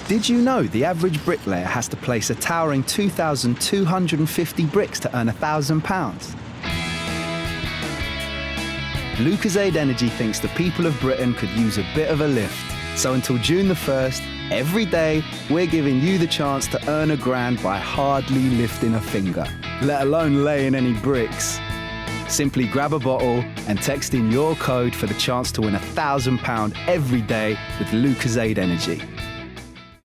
Did you know the average bricklayer has to place a towering 2,250 bricks to earn £1,000? Lucozade Energy thinks the people of Britain could use a bit of a lift. So until June the 1st, every day, we're giving you the chance to earn £1,000 by hardly lifting a finger, let alone laying any bricks. Simply grab a bottle and text in your code for the chance to win £1,000 every day with Lucozade Energy.